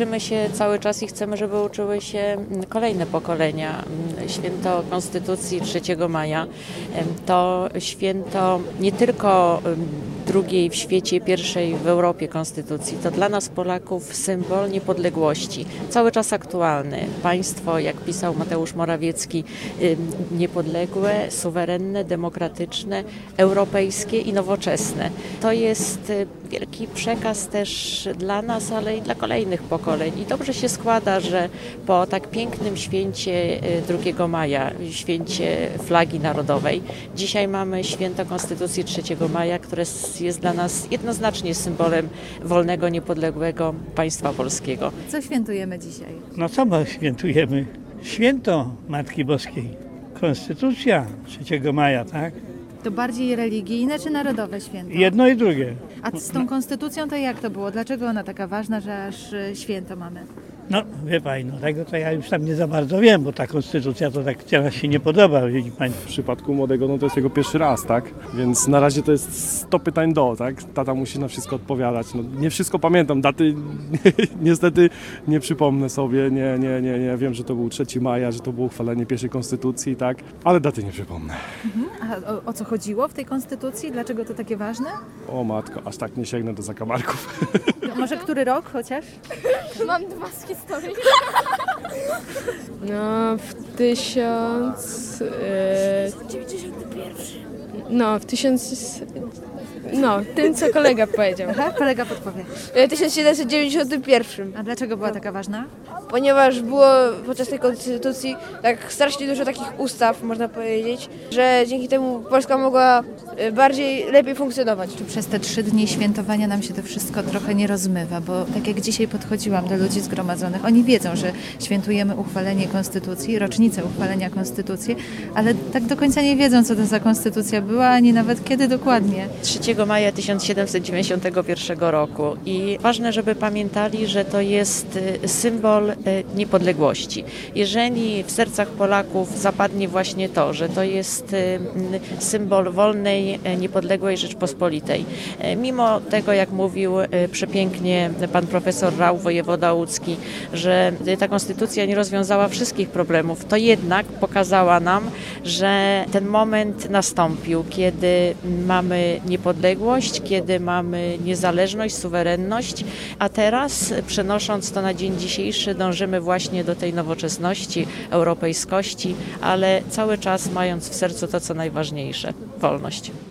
uczymy się cały czas i chcemy, żeby uczyły się kolejne pokolenia. Święto Konstytucji 3 maja to święto nie tylko drugiej w świecie, pierwszej w Europie konstytucji. To dla nas Polaków symbol niepodległości, cały czas aktualny. Państwo, jak pisał Mateusz Morawiecki, niepodległe, suwerenne, demokratyczne, europejskie i nowoczesne. To jest wielki przekaz też dla nas, ale i dla kolejnych pokoleń. I dobrze się składa, że po tak pięknym święcie 2 maja, święcie flagi narodowej, dzisiaj mamy święto Konstytucji 3 maja, które jest dla nas jednoznacznie symbolem wolnego, niepodległego państwa polskiego. Co świętujemy dzisiaj? No co my świętujemy? Święto Matki Boskiej. Konstytucja 3 maja, tak? To bardziej religijne czy narodowe święto? Jedno i drugie. A z tą konstytucją to jak to było? Dlaczego ona taka ważna, że aż święto mamy? No wie pani, no tego to ja już tam nie za bardzo wiem, bo ta konstytucja to tak teraz się nie podoba, widzi pani. W przypadku młodego, no to jest jego pierwszy raz, tak? Więc na razie to jest 100 pytań tak? Tata musi na wszystko odpowiadać. No, nie wszystko pamiętam, daty niestety nie przypomnę sobie, nie wiem, że to był 3 maja, że to było uchwalenie pierwszej konstytucji, tak? Ale daty nie przypomnę. A o co chodziło w tej konstytucji? Dlaczego to takie ważne? O matko, aż tak nie sięgnę do zakamarków. Może który rok chociaż? Mam 2 z historii. No, w 1091. No, w 1000... No, tym co kolega powiedział. Aha, kolega podpowie. 1791. A dlaczego była taka ważna? Ponieważ było podczas tej konstytucji tak strasznie dużo takich ustaw, można powiedzieć, że dzięki temu Polska mogła lepiej funkcjonować. Czy przez te 3 dni świętowania nam się to wszystko trochę nie rozmywa? Bo tak jak dzisiaj podchodziłam do ludzi zgromadzonych, oni wiedzą, że świętujemy uchwalenie konstytucji, rocznicę uchwalenia konstytucji, ale tak do końca nie wiedzą, co to za konstytucja była, ani nawet kiedy dokładnie. 3 maja 1791 roku i ważne, żeby pamiętali, że to jest symbol niepodległości. Jeżeli w sercach Polaków zapadnie właśnie to, że to jest symbol wolnej, niepodległej Rzeczpospolitej, mimo tego, jak mówił przepięknie pan profesor Rau, wojewoda łódzki, że ta konstytucja nie rozwiązała wszystkich problemów, to jednak pokazała nam, że ten moment nastąpił, kiedy mamy niepodległość, kiedy mamy niezależność, suwerenność, a teraz przenosząc to na dzień dzisiejszy dążymy właśnie do tej nowoczesności, europejskości, ale cały czas mając w sercu to, co najważniejsze, wolność.